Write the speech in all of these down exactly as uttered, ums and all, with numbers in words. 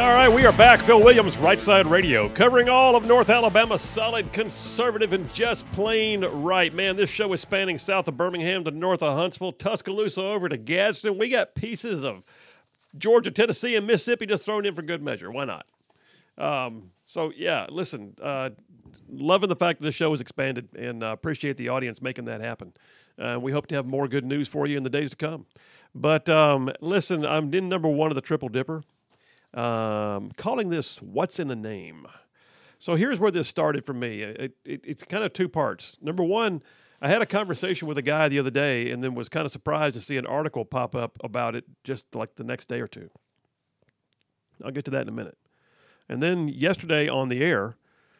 All right, we are back. Phil Williams, Right Side Radio, covering all of North Alabama, solid, conservative, and just plain right. Man, this show is spanning south of Birmingham to north of Huntsville, Tuscaloosa over to Gadsden. We got pieces of Georgia, Tennessee, and Mississippi just thrown in for good measure. Why not? Um, so, yeah, listen, uh, loving the fact that this show is expanded, and uh, appreciate the audience making that happen. Uh, we hope to have more good news for you in the days to come. But um, listen, I'm in number one of the Triple Dipper. Um, calling this What's in the Name. So here's where this started for me. It, it, it's kind of two parts. Number one, I had a conversation with a guy the other day and then was kind of surprised to see an article pop up about it just like the next day or two. I'll get to that in a minute. And then yesterday on the air,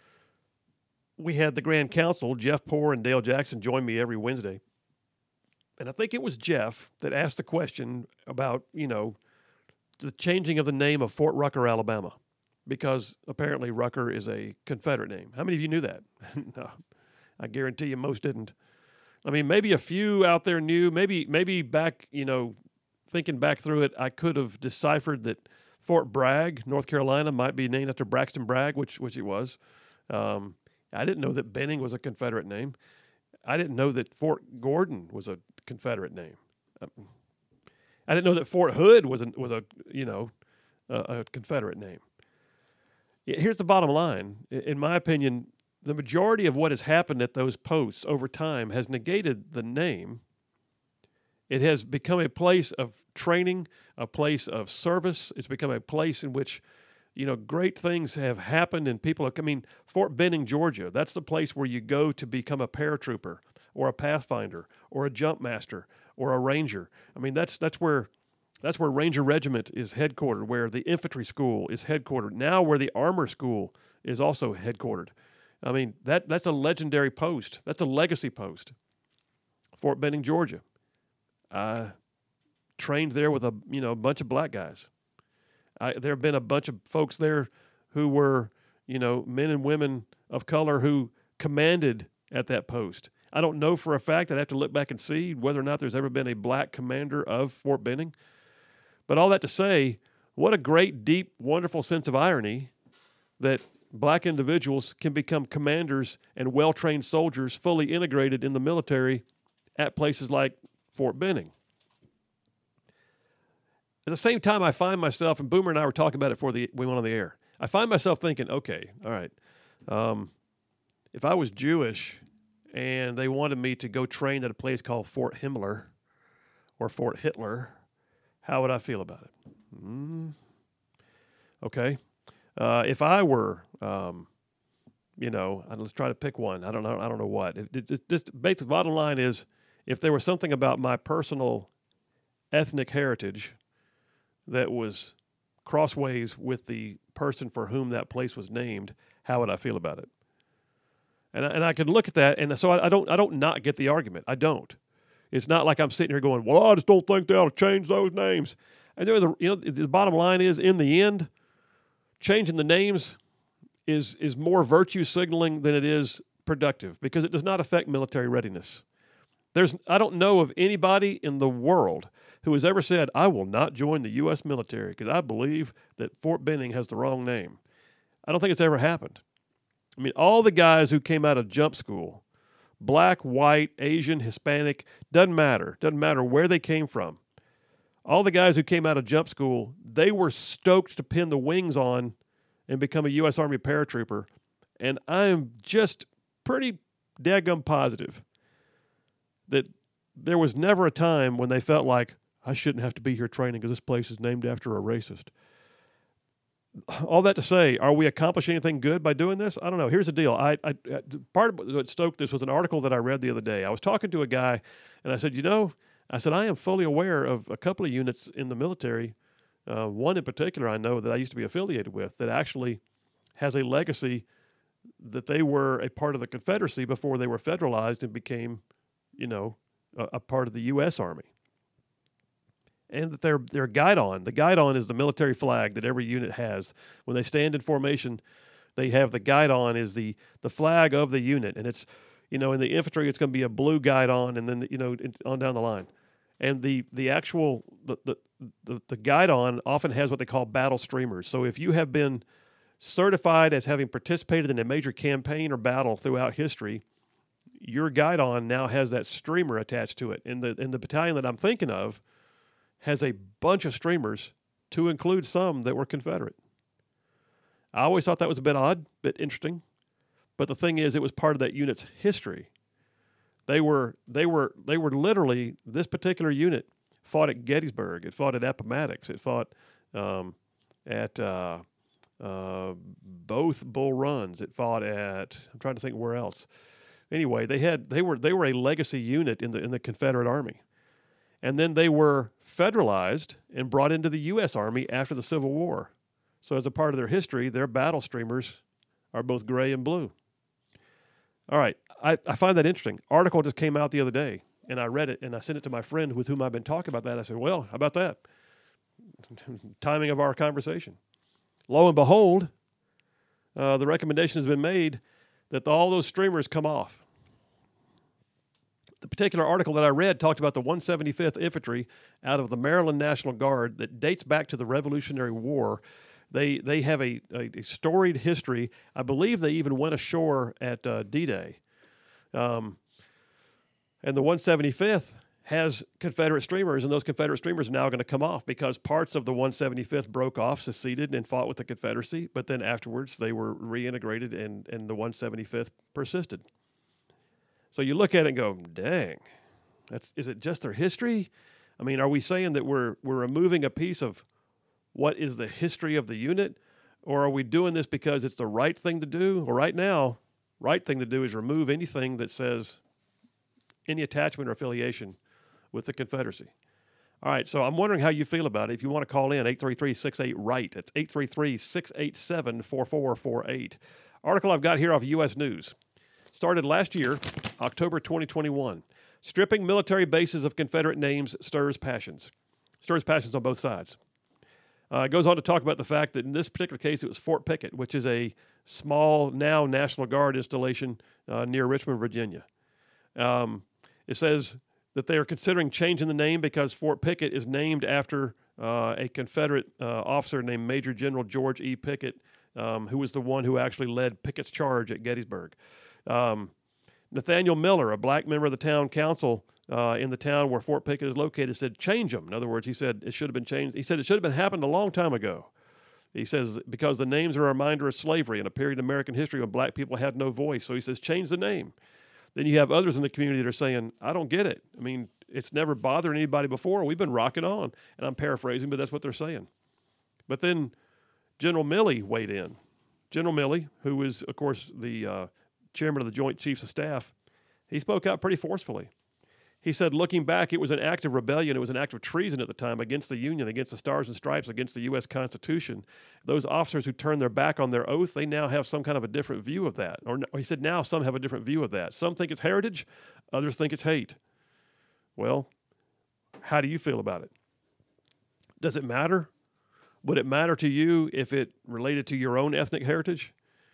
we had the Grand Council, Jeff Poore and Dale Jackson, join me every Wednesday. And I think it was Jeff that asked the question about, you know, the changing of the name of Fort Rucker, Alabama, because apparently Rucker is a Confederate name. How many of you knew that? No, I guarantee you most didn't. I mean, maybe a few out there knew. Maybe, maybe back, you know, thinking back through it, I could have deciphered that Fort Bragg, North Carolina, might be named after Braxton Bragg, which which it was. Um, I didn't know that Benning was a Confederate name. I didn't know that Fort Gordon was a Confederate name. Um, I didn't know that Fort Hood was a, was a you know, a, a Confederate name. Here's the bottom line. In my opinion, the majority of what has happened at those posts over time has negated the name. It has become a place of training, a place of service. It's become a place in which, you know, great things have happened and people have, I mean, Fort Benning, Georgia, that's the place where you go to become a paratrooper or a pathfinder or a jump master or a ranger. I mean, that's that's where that's where Ranger Regiment is headquartered, where the infantry school is headquartered, now where the armor school is also headquartered. I mean, that that's a legendary post. That's a legacy post. Fort Benning, Georgia. I trained there with a, you know, a bunch of black guys. I, there have been a bunch of folks there who were, you know, men and women of color who commanded at that post. I don't know for a fact. I'd have to look back and see whether or not there's ever been a black commander of Fort Benning. But all that to say, what a great, deep, wonderful sense of irony that black individuals can become commanders and well-trained soldiers fully integrated in the military at places like Fort Benning. At the same time, I find myself, and Boomer and I were talking about it before the, we went on the air, I find myself thinking, okay, all right, um, if I was Jewish and they wanted me to go train at a place called Fort Himmler or Fort Hitler, how would I feel about it? Mm. Okay. Uh, if I were, um, you know, let's try to pick one. I don't know. I don't know what. It, it, it, just basic bottom line is, if there was something about my personal ethnic heritage that was crossways with the person for whom that place was named, how would I feel about it? And I, and I could look at that, and so I, I don't I don't not get the argument. I don't. It's not like I'm sitting here going, well, I just don't think they ought to change those names. And there, the you know, the bottom line is, in the end, changing the names is is more virtue signaling than it is productive, because it does not affect military readiness. There's I don't know of anybody in the world who has ever said, I will not join the U S military because I believe that Fort Benning has the wrong name. I don't think it's ever happened. I mean, all the guys who came out of jump school, black, white, Asian, Hispanic, doesn't matter. Doesn't matter where they came from. All the guys who came out of jump school, they were stoked to pin the wings on and become a U S Army paratrooper. And I'm just pretty daggum positive that there was never a time when they felt like, I shouldn't have to be here training because this place is named after a racist. All that to say, are we accomplishing anything good by doing this? I don't know. Here's the deal. I, I part of what stoked this was an article that I read the other day. I was talking to a guy, and I said, you know, I said, I am fully aware of a couple of units in the military, uh, one in particular I know that I used to be affiliated with, that actually has a legacy that they were a part of the Confederacy before they were federalized and became, you know, a, a part of the U S Army. And that their their guidon, the guidon is the military flag that every unit has. When they stand in formation, they have the guidon is the the flag of the unit, and it's, you know, in the infantry it's going to be a blue guidon, and then, you know, on down the line. And the the actual the the the, the guidon often has what they call battle streamers. So if you have been certified as having participated in a major campaign or battle throughout history, your guidon now has that streamer attached to it. And the in the battalion that I'm thinking of has a bunch of streamers, to include some that were Confederate. I always thought that was a bit odd, bit interesting. But the thing is, it was part of that unit's history. They were they were they were literally, this particular unit fought at Gettysburg. It fought at Appomattox. It fought um, at uh, uh, both Bull Runs. It fought at, I'm trying to think where else. Anyway, they had they were they were a legacy unit in the in the Confederate Army. And then they were federalized and brought into the U S Army after the Civil War. So as a part of their history, their battle streamers are both gray and blue. All right, I, I find that interesting. Article just came out the other day, and I read it, and I sent it to my friend with whom I've been talking about that. I said, well, how about that? Timing of our conversation. Lo and behold, uh, the recommendation has been made that all those streamers come off. The particular article that I read talked about the one hundred seventy-fifth Infantry out of the Maryland National Guard that dates back to the Revolutionary War. They they have a, a, a storied history. I believe they even went ashore at uh, D-Day. Um, and the one hundred seventy-fifth has Confederate streamers, and those Confederate streamers are now going to come off because parts of the one hundred seventy-fifth broke off, seceded, and fought with the Confederacy, but then afterwards they were reintegrated, and, and the one hundred seventy-fifth persisted. So you look at it and go, dang, that's, is it just their history? I mean, are we saying that we're we're removing a piece of what is the history of the unit, or are we doing this because it's the right thing to do? Well, right now, right thing to do is remove anything that says any attachment or affiliation with the Confederacy. All right, so I'm wondering how you feel about it. If you want to call in, eight three three, six eight, R I G H T. It's eight three three, six eight seven, four four four eight. Article I've got here off U S News. Started last year, October twenty twenty-one. Stripping military bases of Confederate names stirs passions. Stirs passions on both sides. Uh, it goes on to talk about the fact that in this particular case, it was Fort Pickett, which is a small, now National Guard installation uh, near Richmond, Virginia. Um, it says that they are considering changing the name because Fort Pickett is named after uh, a Confederate uh, officer named Major General George E. Pickett, um, who was the one who actually led Pickett's charge at Gettysburg. Um, Nathaniel Miller, a black member of the town council uh, in the town where Fort Pickett is located, said, change them. In other words, he said it should have been changed. He said it should have been happened a long time ago. He says, because the names are a reminder of slavery and a period in American history when black people had no voice. So he says, change the name. Then you have others in the community that are saying, I don't get it. I mean, it's never bothered anybody before. We've been rocking on. And I'm paraphrasing, but that's what they're saying. But then General Milley weighed in. General Milley, who is, of course, the uh, chairman of the Joint Chiefs of Staff, he spoke out pretty forcefully. He said, looking back, it was an act of rebellion. It was an act of treason at the time against the Union, against the Stars and Stripes, against the U S Constitution. Those officers who turned their back on their oath, they now have some kind of a different view of that. Or, or he said, now some have a different view of that. Some think it's heritage. Others think it's hate. Well, how do you feel about it? Does it matter? Would it matter to you if it related to your own ethnic heritage?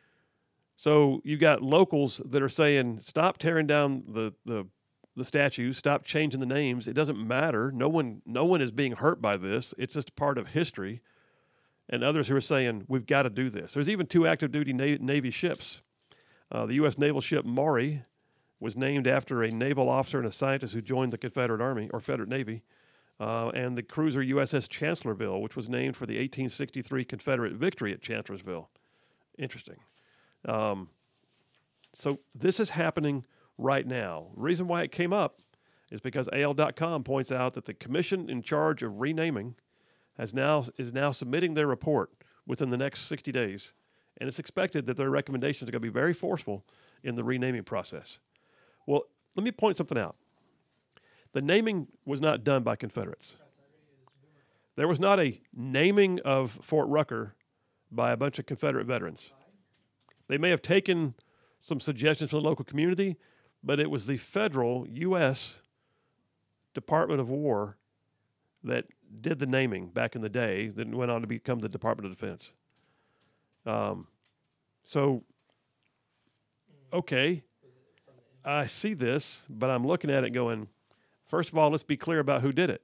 So you got locals that are saying, stop tearing down the, the, the statues, stop changing the names. It doesn't matter. No one, no one is being hurt by this. It's just part of history. And others who are saying, we've got to do this. There's even two active duty Na- Navy ships. Uh, the U S naval ship Maury was named after a naval officer and a scientist who joined the Confederate Army or Confederate Navy. Uh, and the cruiser U S S Chancellorsville, which was named for the eighteen sixty-three Confederate victory at Chancellorsville. Interesting. Um, so this is happening right now. The reason why it came up is because A L dot com points out that the commission in charge of renaming has now is now submitting their report within the next sixty days, and it's expected that their recommendations are going to be very forceful in the renaming process. Well, let me point something out. The naming was not done by Confederates. There was not a naming of Fort Rucker by a bunch of Confederate veterans. They may have taken some suggestions from the local community, but it was the federal U S Department of War that did the naming back in the day, that went on to become the Department of Defense. Um, so, okay, I see this, but I'm looking at it going, First of all, let's be clear about who did it.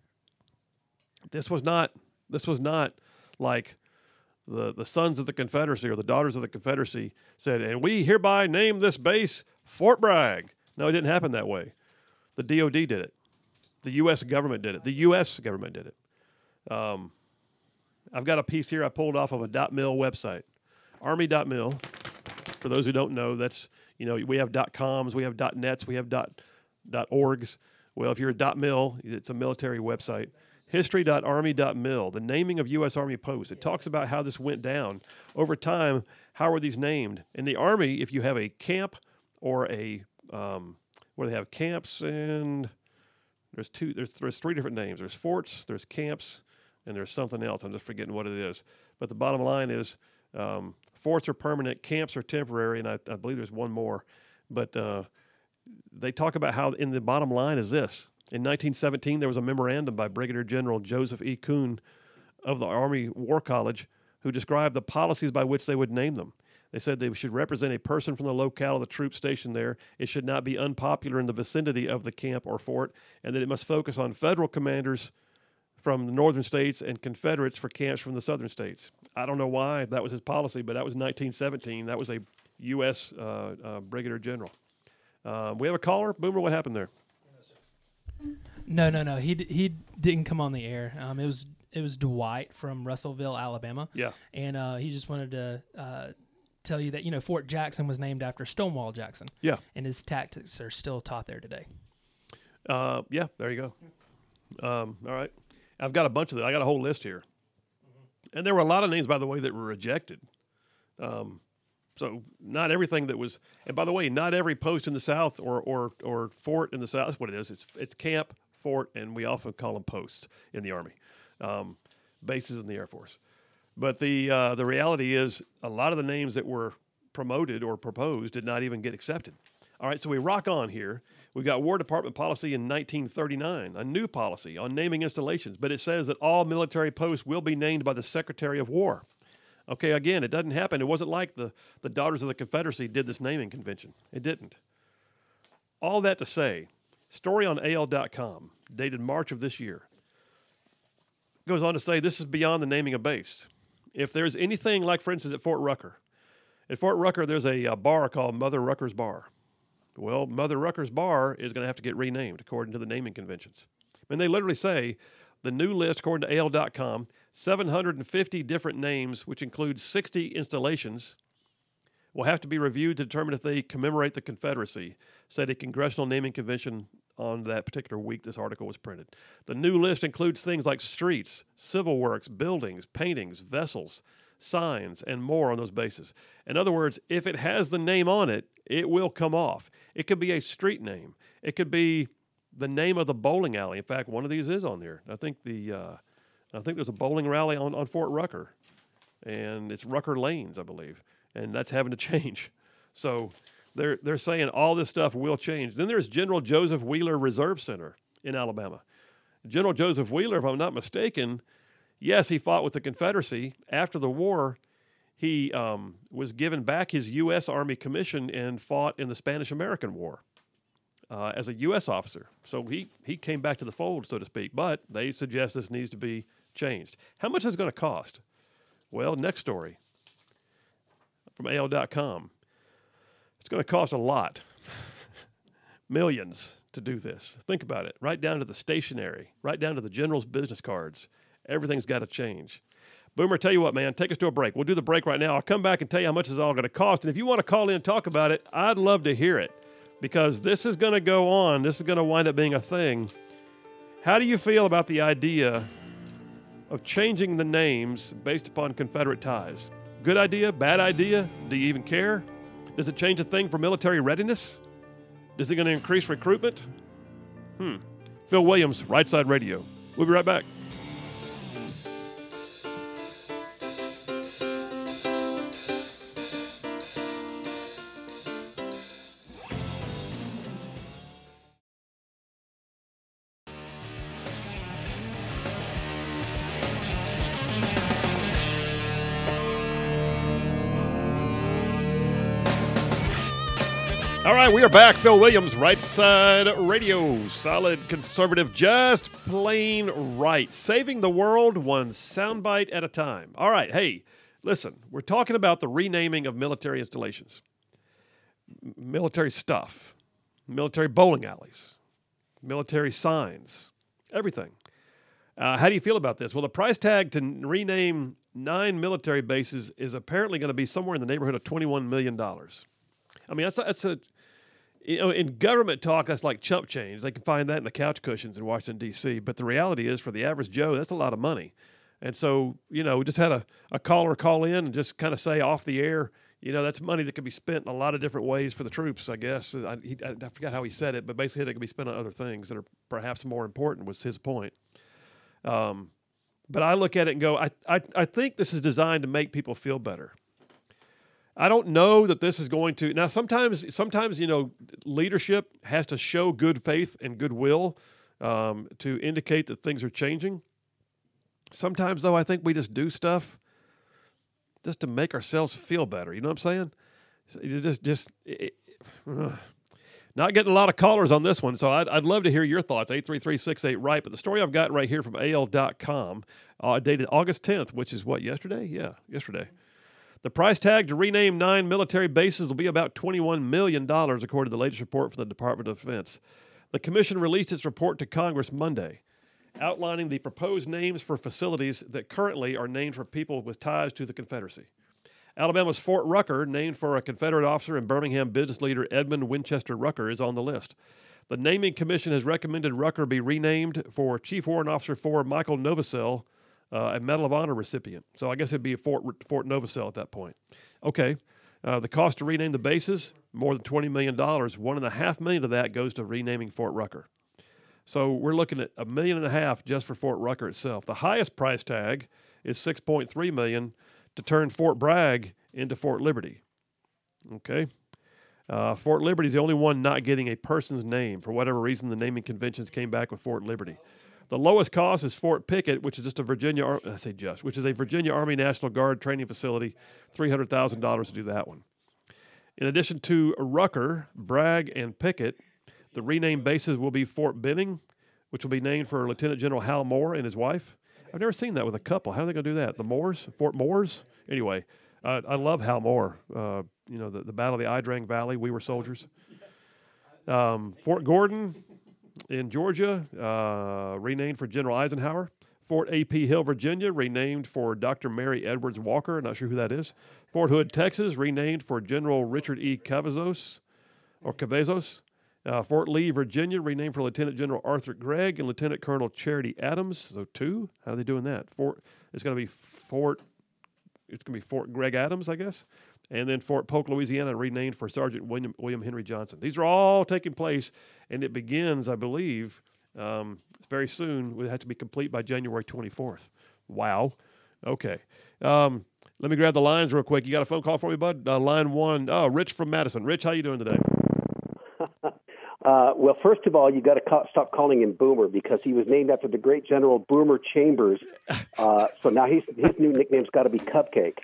This was not this was not like the, the sons of the Confederacy or the daughters of the Confederacy said, and we hereby name this base Fort Bragg. No, it didn't happen that way. The D O D did it. The U S government did it. The U S government did it. Um, I've got a piece here I pulled off of a .mil website. Army dot mil. For those who don't know, that's, you know, we have .coms, we have .nets, we have .orgs. Well, if you're a .mil, it's a military website. history dot army dot mil, the naming of U S Army posts. It talks about how this went down. Over time, how are these named? In the Army, if you have a camp or a, um, what do they have, camps and, there's two, there's, there's three different names. There's forts, there's camps, and there's something else. I'm just forgetting what it is. But the bottom line is um, forts are permanent, camps are temporary, and I, I believe there's one more. But uh, they talk about how in the bottom line is this. In nineteen seventeen, there was a memorandum by Brigadier General Joseph E. Kuhn of the Army War College who described the policies by which they would name them. They said they should represent a person from the locale of the troops stationed there. It should not be unpopular in the vicinity of the camp or fort, and that it must focus on federal commanders from the northern states and Confederates for camps from the southern states. I don't know why that was his policy, but that was nineteen seventeen. That was a U S Uh, uh, Brigadier General. Uh, we have a caller. Boomer, what happened there? No, no, no. He d- he didn't come on the air. Um, it was it was Dwight from Russellville, Alabama. Yeah, and uh, he just wanted to uh, tell you that you know Fort Jackson was named after Stonewall Jackson. Yeah, and his tactics are still taught there today. Uh, yeah, there you go. Um, all right, I've got a bunch of them. I got a whole list here, mm-hmm. and there were a lot of names, by the way, that were rejected. Um, so not everything that was, and by the way, not every post in the South or or or fort in the South. That's what it is. It's it's camp, fort, and we often call them posts in the Army, um, bases in the Air Force. But the uh, the reality is, a lot of the names that were promoted or proposed did not even get accepted. All right, so we rock on here. We've got War Department policy in nineteen thirty-nine, a new policy on naming installations, but it says that all military posts will be named by the Secretary of War. Okay, again, it doesn't happen. It wasn't like the, the Daughters of the Confederacy did this naming convention. It didn't. All that to say, story on A L dot com, dated March of this year, goes on to say this is beyond the naming of base. If there's anything like, for instance, at Fort Rucker, at Fort Rucker, there's a, a bar called Mother Rucker's Bar. Well, Mother Rucker's Bar is going to have to get renamed according to the naming conventions. And they literally say the new list, according to A L dot com, seven hundred fifty different names, which includes sixty installations, will have to be reviewed to determine if they commemorate the Confederacy, said a congressional naming convention on that particular week this article was printed. The new list includes things like streets, civil works, buildings, paintings, vessels, signs, and more on those bases. In other words, if it has the name on it, it will come off. It could be a street name. It could be the name of the bowling alley. In fact, one of these is on there. I think the uh, I think there's a bowling alley on, on Fort Rucker, and it's Rucker Lanes, I believe, and that's having to change. So they're they're saying all this stuff will change. Then there's General Joseph Wheeler Reserve Center in Alabama. General Joseph Wheeler, if I'm not mistaken, yes, he fought with the Confederacy. After the war, he um, was given back his U S Army commission and fought in the Spanish-American War uh, as a U S officer. So he, he came back to the fold, so to speak. But they suggest this needs to be changed. How much is it going to cost? Well, next story from A L dot com. It's going to cost a lot. Millions to do this. Think about it. Right down to the stationery, right down to the general's business cards. Everything's got to change. Boomer, tell you what, man, take us to a break. We'll do the break right now. I'll come back and tell you how much it's all going to cost. And if you want to call in and talk about it, I'd love to hear it because this is going to go on. This is going to wind up being a thing. How do you feel about the idea of changing the names based upon Confederate ties? Good idea? Bad idea? Do you even care? Does it change a thing for military readiness? Is it going to increase recruitment? Hmm. Phil Williams, Right Side Radio. We'll be right back. All right, we are back. Phil Williams, Right Side Radio. Solid conservative, just plain right. Saving the world one soundbite at a time. All right, hey, listen, we're talking about the renaming of military installations, M- military stuff, military bowling alleys, military signs, everything. Uh, how do you feel about this? Well, the price tag to n- rename nine military bases is apparently going to be somewhere in the neighborhood of twenty-one million dollars. I mean, that's a, that's a, you know, in government talk, that's like chump change. They can find that in the couch cushions in Washington, D C. But the reality is, for the average Joe, that's a lot of money. And so, you know, we just had a, a caller call in and just kind of say off the air, you know, that's money that could be spent in a lot of different ways for the troops, I guess. I, he, I forgot how he said it, but basically it could be spent on other things that are perhaps more important, was his point. Um, but I look at it and go, I, I, I think this is designed to make people feel better. I don't know that this is going to now. Sometimes, sometimes you know, leadership has to show good faith and goodwill um, to indicate that things are changing. Sometimes, though, I think we just do stuff just to make ourselves feel better. You know what I'm saying? So you just, just it, uh, not getting a lot of callers on this one. So I'd, I'd love to hear your thoughts. eight three three, six eight, right. But the story I've got right here from A L dot com, uh, dated August tenth, which is what, yesterday? Yeah, yesterday. The price tag to rename nine military bases will be about twenty-one million dollars, according to the latest report from the Department of Defense. The commission released its report to Congress Monday, outlining the proposed names for facilities that currently are named for people with ties to the Confederacy. Alabama's Fort Rucker, named for a Confederate officer and Birmingham business leader Edmund Winchester Rucker, is on the list. The naming commission has recommended Rucker be renamed for Chief Warrant Officer for Michael Novosel, Uh, a Medal of Honor recipient. So I guess it'd be a Fort Fort Novosel at that point. Okay. Uh, the cost to rename the bases, more than twenty million dollars. One and a half million of that goes to renaming Fort Rucker. So we're looking at a million and a half just for Fort Rucker itself. The highest price tag is six point three million dollars to turn Fort Bragg into Fort Liberty. Okay. Uh, Fort Liberty is the only one not getting a person's name. For whatever reason, the naming conventions came back with Fort Liberty. The lowest cost is Fort Pickett, which is just a Virginia, Ar- I say just, which is a Virginia Army National Guard training facility, three hundred thousand dollars to do that one. In addition to Rucker, Bragg, and Pickett, the renamed bases will be Fort Benning, which will be named for Lieutenant General Hal Moore and his wife. I've never seen that with a couple. How are they going to do that? The Moores? Fort Moores? Anyway, uh, I love Hal Moore. Uh, you know, the, the Battle of the Idrang Valley, we were soldiers. Um, Fort Gordon in Georgia, uh, renamed for General Eisenhower. Fort A P Hill, Virginia, renamed for Doctor Mary Edwards Walker. Not sure who that is. Fort Hood, Texas, renamed for General Richard E. Cavazos, or Cavazos. Uh, Fort Lee, Virginia, renamed for Lieutenant General Arthur Gregg and Lieutenant Colonel Charity Adams. So two. How are they doing that? Fort. It's going to be Fort. It's going to be Fort Gregg Adams, I guess. And then Fort Polk, Louisiana, renamed for Sergeant William, William Henry Johnson. These are all taking place, and it begins, I believe, um, very soon. It has to be complete by January twenty-fourth. Wow. Okay. Um, let me grab the lines real quick. You got a phone call for me, bud? Uh, line one. Oh, Rich from Madison. Rich, how you doing today? Uh, well, first of all, you got to ca- stop calling him Boomer, because he was named after the great General Boomer Chambers. Uh, so now he's, his new nickname's got to be Cupcake.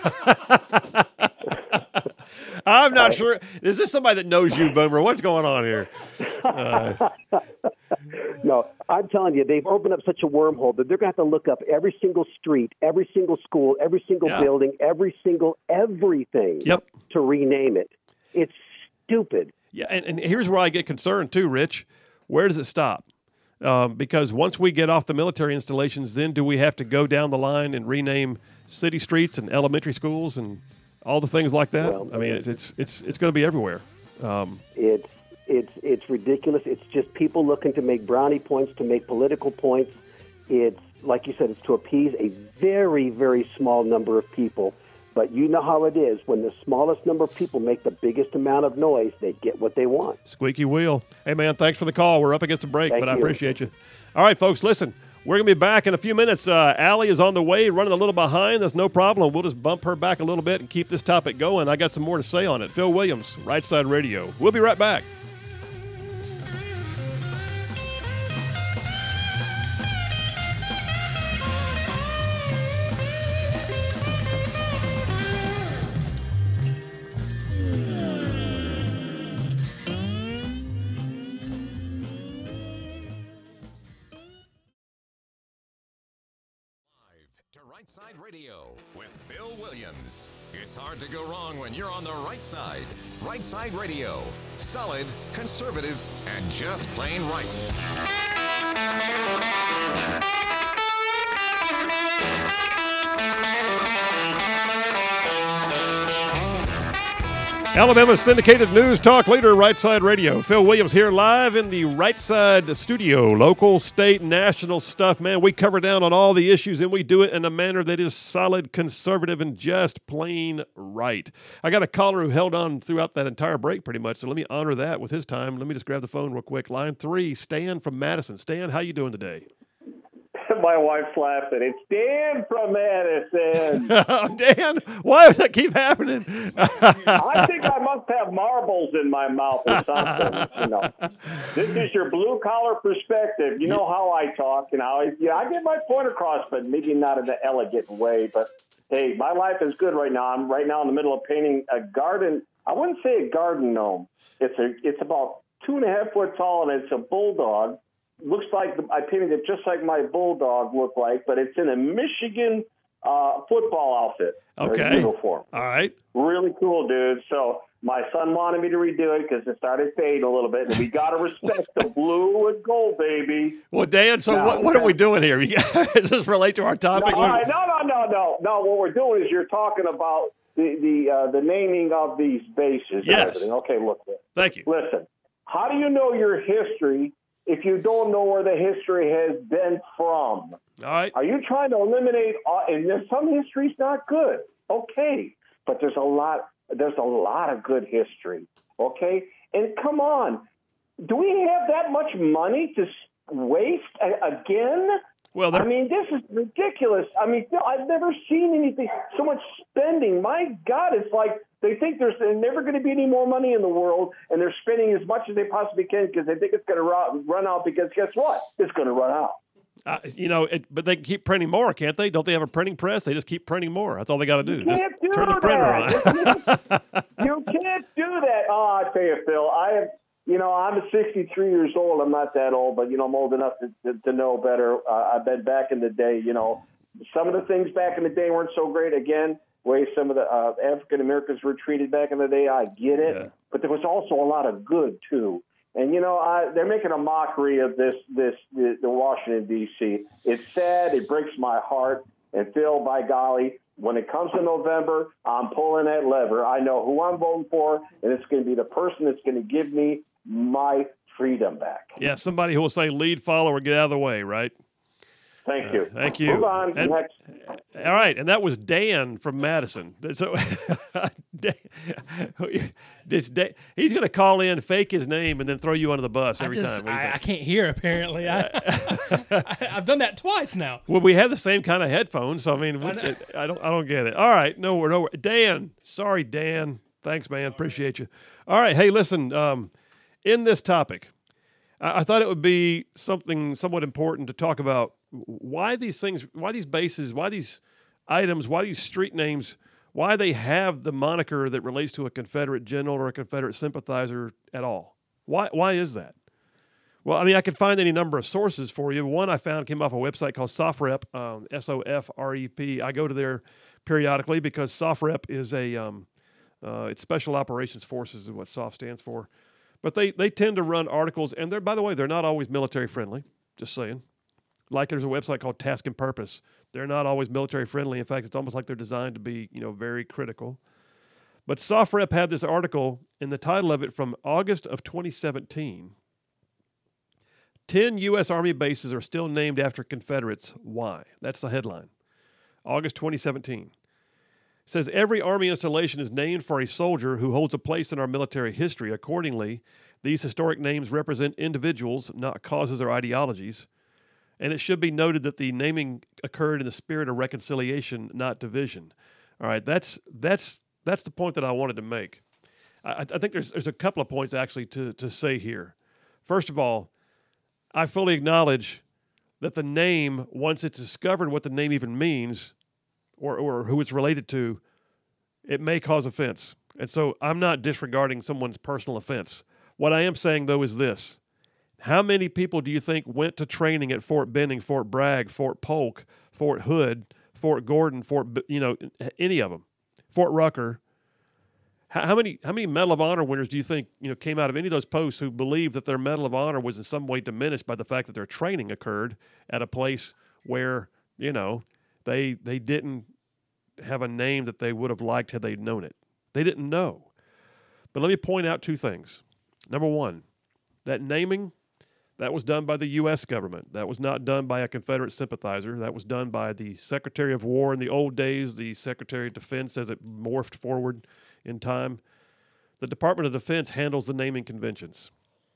I'm not sure. Is this somebody that knows you, Boomer? What's going on here? Uh, no, I'm telling you, they've opened up such a wormhole that they're going to have to look up every single street, every single school, every single yeah. building, every single everything yep. to rename it. It's stupid. Yeah, and, and here's where I get concerned too, Rich. Where does it stop? Um, because once we get off the military installations, then do we have to go down the line and rename city streets and elementary schools and all the things like that? Well, I mean, it's it's it's, it's going to be everywhere. Um, it's it's it's ridiculous. It's just people looking to make brownie points, to make political points. It's like you said, it's to appease a very very small number of people. But you know how it is. When the smallest number of people make the biggest amount of noise, they get what they want. Squeaky wheel. Hey, man, thanks for the call. We're up against a break, Thank but you. I appreciate you. All right, folks, listen. We're going to be back in a few minutes. Uh, Allie is on the way, running a little behind. That's no problem. We'll just bump her back a little bit and keep this topic going. I got some more to say on it. Phil Williams, Right Side Radio. We'll be right back. Right Side Radio with Phil Williams. It's hard to go wrong when you're on the right side. Right Side Radio. Solid, conservative, and just plain right. Alabama's syndicated news talk leader, Right Side Radio. Phil Williams here live in the Right Side studio. Local, state, national stuff. Man, we cover down on all the issues, and we do it in a manner that is solid, conservative, and just plain right. I got a caller who held on throughout that entire break pretty much, so let me honor that with his time. Let me just grab the phone real quick. Line three, Stan from Madison. Stan, how you doing today? My wife's laughing. It's Dan from Madison. Oh, Dan, why does that keep happening? I think I must have marbles in my mouth or something. You know, this is your blue collar perspective. You know how I talk, and how I, yeah, I get my point across, but maybe not in an elegant way. But hey, my life is good right now. I'm right now in the middle of painting a garden. I wouldn't say a garden gnome. It's a. It's about two and a half foot tall, and it's a bulldog. Looks like the, I painted it just like my bulldog looked like, but it's in a Michigan uh, football outfit. Okay. Uniform. All right. Really cool, dude. So my son wanted me to redo it because it started fading a little bit, and we got to respect the blue and gold, baby. Well, Dan, so no, what, what are we doing here? You guys, does this relate to our topic? No, all right, no, no, no, no. No, what we're doing is you're talking about the the, uh, the naming of these bases. Yes. And everything. Okay, look. Thank you. Listen, how do you know your history if you don't know where the history has been from? All right. Are you trying to eliminate, uh, and there's some history's not good, okay, but there's a lot, there's a lot of good history, okay? And come on, do we have that much money to waste a- again? Well, I mean, this is ridiculous. I mean, I've never seen anything, so much spending. My God, it's like they think there's never going to be any more money in the world, and they're spending as much as they possibly can because they think it's going to run out, because guess what? It's going to run out. Uh, you know, it, but they can keep printing more, can't they? Don't they have a printing press? They just keep printing more. That's all they got to do. You Just can't do turn the printer that. on. You can't do that. Oh, I tell you, Phil, I have, you know, I'm sixty-three years old. I'm not that old, but, you know, I'm old enough to, to, to know better. Uh, I bet back in the day, you know, some of the things back in the day weren't so great. Again, way some of the uh, African Americans were treated back in the day, I get it. Yeah. But there was also a lot of good, too. And, you know, I, they're making a mockery of this, this the, the Washington, D C It's sad. It breaks my heart. And, Phil, by golly, when it comes to November, I'm pulling that lever. I know who I'm voting for, and it's going to be the person that's going to give me my freedom back. Yeah, somebody who will say lead, follow, or get out of the way, right? Thank you. Uh, thank you. Move on. And, Next. All right, and that was Dan from Madison. So Dan, it's Dan, he's going to call in, fake his name, and then throw you under the bus every I just, time. What do you I, think? I can't hear, apparently. I, I, I've done that twice now. Well, we have the same kind of headphones, so I mean, I, I, I don't, I don't get it. All right, no, no, no, Dan. Sorry, Dan. Thanks, man. Appreciate you. All right, hey, listen. Um, in this topic, I, I thought it would be something somewhat important to talk about. Why these things, why these bases, why these items, why these street names, why they have the moniker that relates to a Confederate general or a Confederate sympathizer at all. Why why is that? Well, I mean, I could find any number of sources for you. One I found came off a website called SOFREP, um, S O F R E P. I go to there periodically because SOFREP is a, um, uh, it's Special Operations Forces is what S O F stands for. But they, they tend to run articles, and they're, by the way, they're not always military friendly, just saying. Like there's a website called Task and Purpose. They're not always military friendly. In fact, it's almost like they're designed to be, you know, very critical. But SOFREP had this article, and the title of it from August of twenty seventeen. ten U S Army bases are still named after Confederates. Why? That's the headline. August twenty seventeen. It says, every Army installation is named for a soldier who holds a place in our military history. Accordingly, these historic names represent individuals, not causes or ideologies. And it should be noted that the naming occurred in the spirit of reconciliation, not division. All right, that's that's that's the point that I wanted to make. I, I think there's there's a couple of points actually to, to say here. First of all, I fully acknowledge that the name, once it's discovered what the name even means, or or who it's related to, it may cause offense. And so I'm not disregarding someone's personal offense. What I am saying, though, is this. How many people do you think went to training at Fort Benning, Fort Bragg, Fort Polk, Fort Hood, Fort Gordon, Fort, you know, any of them, Fort Rucker. How, how many how many Medal of Honor winners do you think, you know, came out of any of those posts who believed that their Medal of Honor was in some way diminished by the fact that their training occurred at a place where, you know, they they didn't have a name that they would have liked had they known it? They didn't know. But let me point out two things. Number one, that naming, that was done by the U S government. That was not done by a Confederate sympathizer. That was done by the Secretary of War in the old days, the Secretary of Defense as it morphed forward in time. The Department of Defense handles the naming conventions.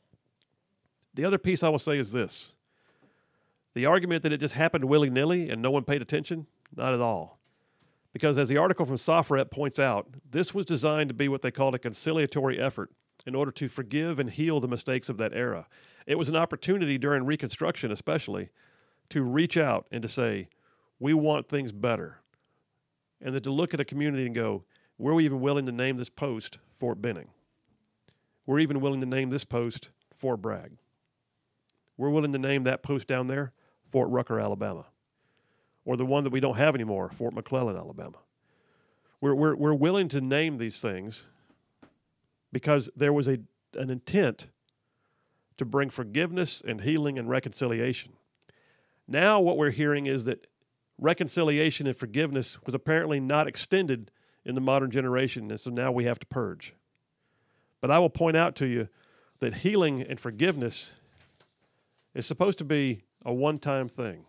The other piece I will say is this. The argument that it just happened willy-nilly and no one paid attention, not at all. Because as the article from SOFREP points out, this was designed to be what they called a conciliatory effort in order to forgive and heal the mistakes of that era. It was an opportunity during Reconstruction especially to reach out and to say, we want things better. And then to look at a community and go, we're even willing to name this post Fort Benning. We're even willing to name this post Fort Bragg. We're willing to name that post down there Fort Rucker, Alabama. Or the one that we don't have anymore, Fort McClellan, Alabama. We're, we're, we're willing to name these things because there was a, an intent to bring forgiveness and healing and reconciliation. Now what we're hearing is that reconciliation and forgiveness was apparently not extended in the modern generation, and so now we have to purge. But I will point out to you that healing and forgiveness is supposed to be a one-time thing.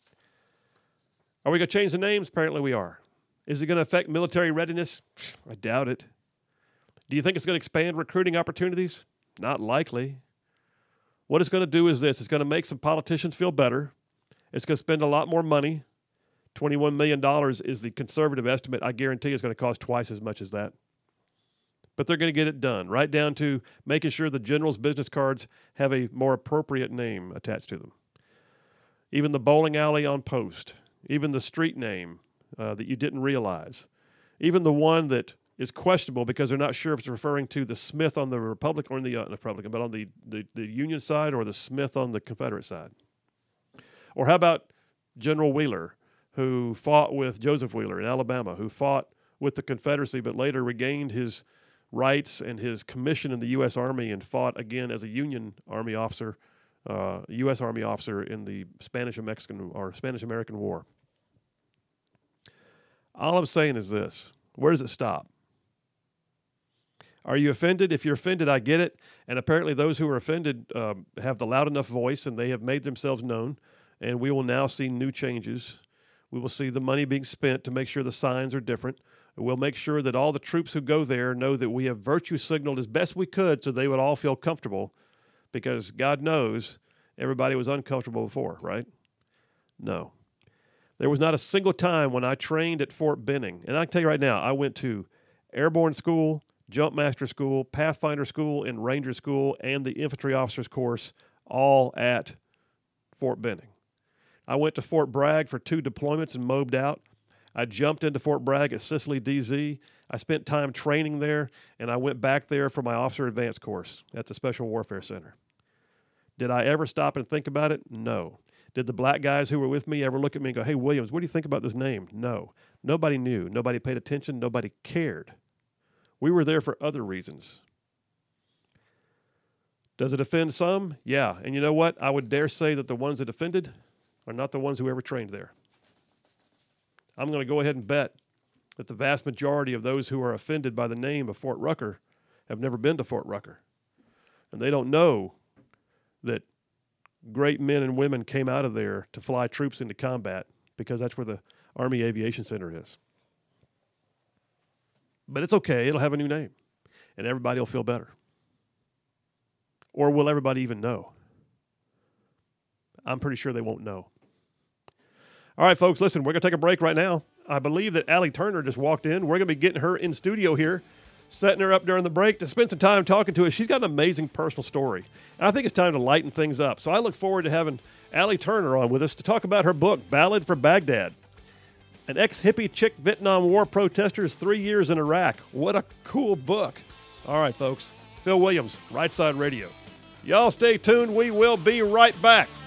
Are we going to change the names? Apparently we are. Is it going to affect military readiness? I doubt it. Do you think it's going to expand recruiting opportunities? Not likely. What it's going to do is this. It's going to make some politicians feel better. It's going to spend a lot more money. twenty-one million dollars is the conservative estimate. I guarantee it's going to cost twice as much as that. But they're going to get it done, right down to making sure the general's business cards have a more appropriate name attached to them. Even the bowling alley on post, even the street name uh, that you didn't realize, even the one that is questionable because they're not sure if it's referring to the Smith on the Republican or the uh, Republican, but on the, the, the Union side or the Smith on the Confederate side. Or how about General Wheeler, who fought with Joseph Wheeler in Alabama, who fought with the Confederacy but later regained his rights and his commission in the U S Army and fought again as a Union Army officer, uh, U S Army officer in the Spanish and Mexican or Spanish-American War. All I'm saying is this. Where does it stop? Are you offended? If you're offended, I get it. And apparently those who are offended um, have the loud enough voice and they have made themselves known. And we will now see new changes. We will see the money being spent to make sure the signs are different. We'll make sure that all the troops who go there know that we have virtue signaled as best we could so they would all feel comfortable, because God knows everybody was uncomfortable before, right? No. There was not a single time when I trained at Fort Benning, and I can tell you right now, I went to Airborne School, Jump Master School, Pathfinder School, and Ranger School, and the Infantry Officers Course, all at Fort Benning. I went to Fort Bragg for two deployments and mobbed out. I jumped into Fort Bragg at Sicily, D Z. I spent time training there, and I went back there for my Officer Advanced course at the Special Warfare Center. Did I ever stop and think about it? No. Did the black guys who were with me ever look at me and go, hey, Williams, what do you think about this name? No. Nobody knew. Nobody paid attention. Nobody cared. We were there for other reasons. Does it offend some? Yeah. And you know what? I would dare say that the ones that offended are not the ones who ever trained there. I'm going to go ahead and bet that the vast majority of those who are offended by the name of Fort Rucker have never been to Fort Rucker. And they don't know that great men and women came out of there to fly troops into combat, because that's where the Army Aviation Center is. But it's okay. It'll have a new name, and everybody will feel better. Or will everybody even know? I'm pretty sure they won't know. All right, folks, listen, we're going to take a break right now. I believe that Allie Turner just walked in. We're going to be getting her in studio here, setting her up during the break to spend some time talking to us. She's got an amazing personal story, and I think it's time to lighten things up. So I look forward to having Allie Turner on with us to talk about her book, Ballad for Baghdad. An ex-hippie chick Vietnam War protesters, three years in Iraq. What a cool book. All right, folks. Phil Williams, Right Side Radio. Y'all stay tuned. We will be right back.